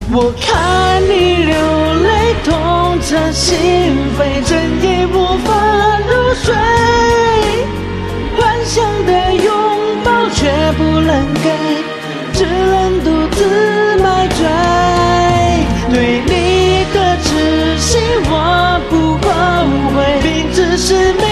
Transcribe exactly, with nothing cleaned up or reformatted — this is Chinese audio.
我看你流泪，痛彻心扉，整夜无法入睡。幻想的拥抱却不能给，只能独自买醉。对你的痴心我不后悔，并只是没